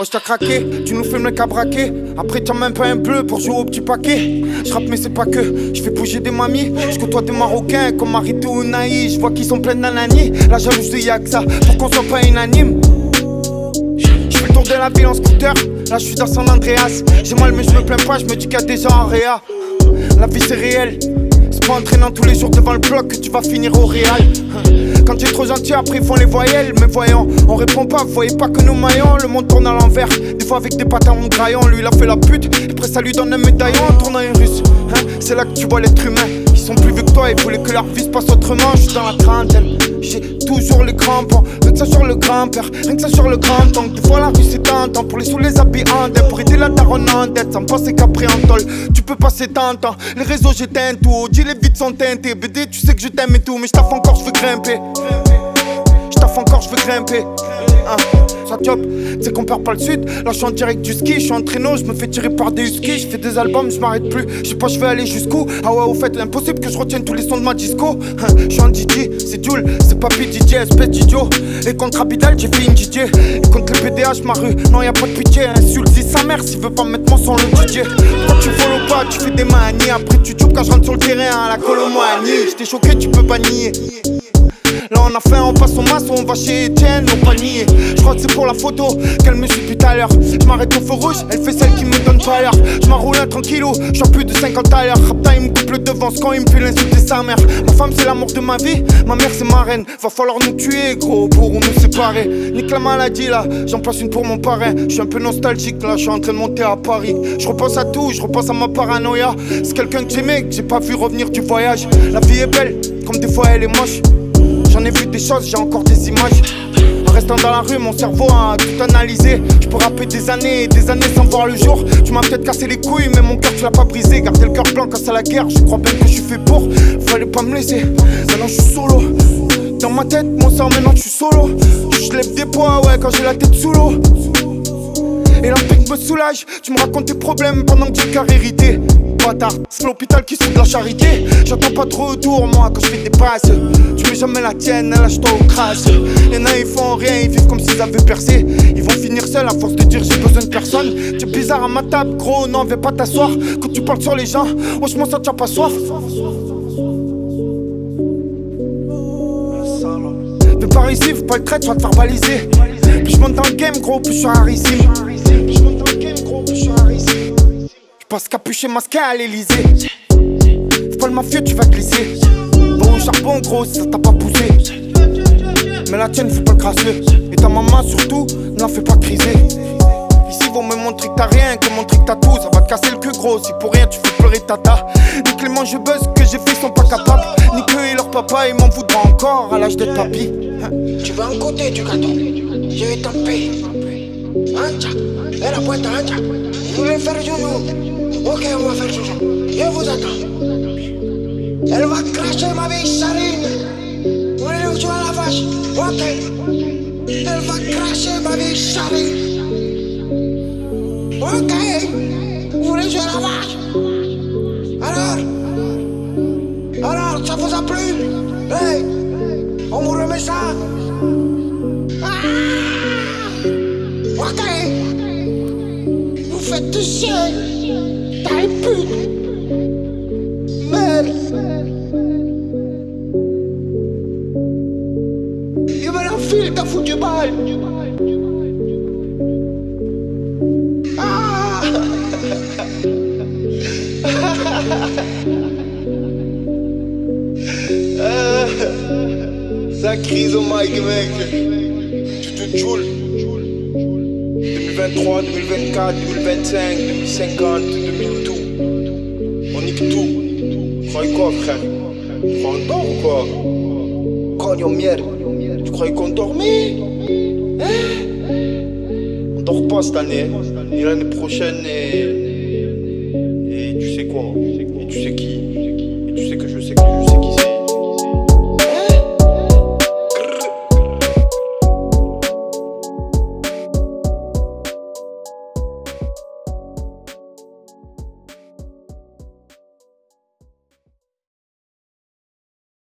Wesh t'as craqué, tu nous filmes le cabraqué. Après t'as même pas un bleu pour jouer au petit paquet. J'rappe mais c'est pas que, j'fais bouger des mamies. J'côtoie des Marocains comme Marito ou Naï. J'vois qu'ils sont pleins d'anani. La jalousie y'a que ça, pour qu'on soit pas unanime. J'fais le tour de la ville en scooter. Là j'suis dans San Andreas. J'ai mal mais j'me plains pas, j'me dis qu'il y a des gens en réa. La vie c'est réel. C'est pas entraînant tous les jours devant le bloc que tu vas finir au réal. Quand tu es trop gentil, après ils font les voyelles. Mais voyons, on répond pas, vous voyez pas que nous maillons. Le monde tourne à l'envers, des fois avec des pantalons graillons. Lui il a fait la pute, et après ça lui donne un médaillon en tournant une russe. C'est là que tu vois l'être humain. Ils sont plus vieux que toi, ils voulaient que leur vie se passe autrement. Je suis dans la trentaine, j'ai toujours les crampons. Rien que ça sur le grand-père, rien que ça sur le grand temps. Des fois la rue c'est tentant, pour les sous les habits en dette. Pour aider la daronne en dette, sans penser qu'après en tôle tu peux passer tentant. Les réseaux j'éteins tout, dis les vides sont teintés. BD tu sais que je t'aime et tout, mais je taffe encore, je veux grimper. J'taffe encore, je veux grimper. Ça chope, c'est qu'on perd pas le sud. Là j'suis en direct du ski, j'suis en traîneau, j'me fais tirer par des huskies. J'fais des albums, j'm'arrête plus, j'sais pas j'vais aller jusqu'où. Ah ouais au fait impossible que je retienne tous les sons de ma disco. J'suis en DJ, c'est Jules, c'est Papy DJ, espèce d'idiot. Et contre Abidal j'ai fait une DJ. Et contre les PDH ma rue, non y'a pas de pitié. Insulte dis sa mère s'il veut pas mettre mon son le DJ. Quand tu follow pas, tu fais des manies. Après tu joues quand je rentre sur le terrain à la Colomanie. J't'ai choqué, tu peux pas nier. Là on a fait, on passe au maçon, on va chez Etienne, au panier. Je crois que c'est pour la photo qu'elle me suit depuis tout à l'heure. Je m'arrête au feu rouge, elle fait celle qui me donne pas l'heure. Je m'enroule un tranquillou, je suis plus de 50 à l'heure. Rapta il me coupe le devant, quand il me fait l'insulter sa mère. Ma femme c'est l'amour de ma vie, ma mère c'est ma reine. Va falloir nous tuer gros pour nous séparer. Nique la maladie là, j'en place une pour mon parrain. Je suis un peu nostalgique là, je suis en train de monter à Paris. Je repense à tout, je repense à ma paranoïa. C'est quelqu'un que j'aimais, que j'ai pas vu revenir du voyage. La vie est belle, comme des fois elle est moche. J'en ai vu des choses, j'ai encore des images. En restant dans la rue, mon cerveau a tout analysé. Je peux rapper des années et des années sans voir le jour. Tu m'as peut-être cassé les couilles, mais mon cœur tu l'as pas brisé. Garder le cœur blanc quand c'est la guerre, je crois bien que je suis fait pour. Fallait pas me laisser, maintenant je suis solo. Dans ma tête, mon sang, maintenant je suis solo. Je lève des poids, ouais, quand j'ai la tête sous l'eau. Et l'empire me soulage, tu me racontes tes problèmes pendant que j'ai le cœur irrité. Bâtard, c'est l'hôpital qui fout de la charité. J'attends pas trop autour, moi, quand je fais des passes. Tu mets jamais la tienne, lâche-toi au crasse. Y'en a, ils font rien, ils vivent comme s'ils avaient percé. Ils vont finir seuls à force de dire j'ai besoin de personne. Tu es bizarre à ma table, gros, non, viens pas t'asseoir. Quand tu parles sur les gens, oh, je m'en sens, t'as pas soif. De par ici, faut pas le trait, tu vas te faire baliser. Plus je monte dans le game, gros, plus je suis rarissime. Passe capuché, masqué à l'Elysée. Fais pas le mafieux, tu vas glisser. Bon au charbon, gros, ça t'a pas poussé. Mais la tienne, fais pas le crasseux. Et ta maman, surtout, ne la fais pas criser. Ici, vaut me montrer que t'as rien, que montrer que t'as tout. Ça va te casser le cul, gros, si pour rien, tu fais pleurer tata. Ni Clément, je buzz, que j'ai fait, ils sont pas capables. Ni qu'eux et leur papa, ils m'en voudront encore à l'âge de papy. Tu vas en côté du gâteau, je vais t'en payer. Ancha, et la pointe à Ancha. Vous voulez faire joujou? Ok, on va faire joujou. Je vous attends. Elle va cracher ma vieille sarine. Vous voulez jouer à la vache? Ok. Elle va cracher ma vieille sarine. Ok. Vous voulez jouer à la vache? Alors, ça vous a plu? Hey, on vous remet ça? Ok. Vous faites du chien. T'as une pute. Merde. Il me l'enfile, t'as foutu balle. Ah. Ça crise au mic, mec. Tu te joules. 2023, 2024, 2025, 2050, 2002. On nique tout. Tu croyais quoi, frère? On dort ou quoi? Cogno merde. Tu croyais qu'on dormait? Hein? On dort pas cette année. Et l'année prochaine,